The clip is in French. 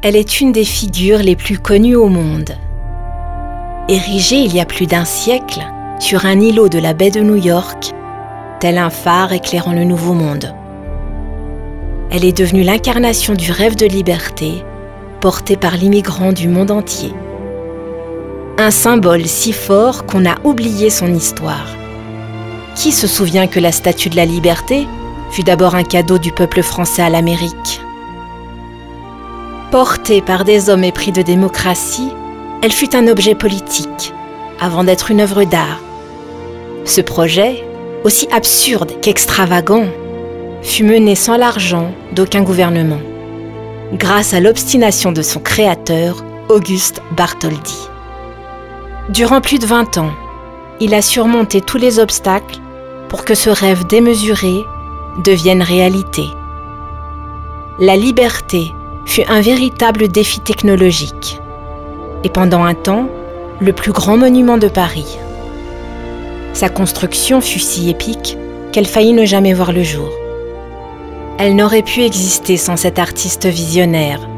Elle est une des figures les plus connues au monde. Érigée il y a plus d'un siècle sur un îlot de la baie de New York, tel un phare éclairant le Nouveau Monde. Elle est devenue l'incarnation du rêve de liberté porté par l'immigrant du monde entier. Un symbole si fort qu'on a oublié son histoire. Qui se souvient que la Statue de la Liberté fut d'abord un cadeau du peuple français à l'Amérique? Portée par des hommes épris de démocratie, elle fut un objet politique, avant d'être une œuvre d'art. Ce projet, aussi absurde qu'extravagant, fut mené sans l'argent d'aucun gouvernement, grâce à l'obstination de son créateur, Auguste Bartholdi. Durant plus de 20 ans, il a surmonté tous les obstacles pour que ce rêve démesuré devienne réalité. La liberté fut un véritable défi technologique et pendant un temps, le plus grand monument de Paris. Sa construction fut si épique qu'elle faillit ne jamais voir le jour. Elle n'aurait pu exister sans cet artiste visionnaire,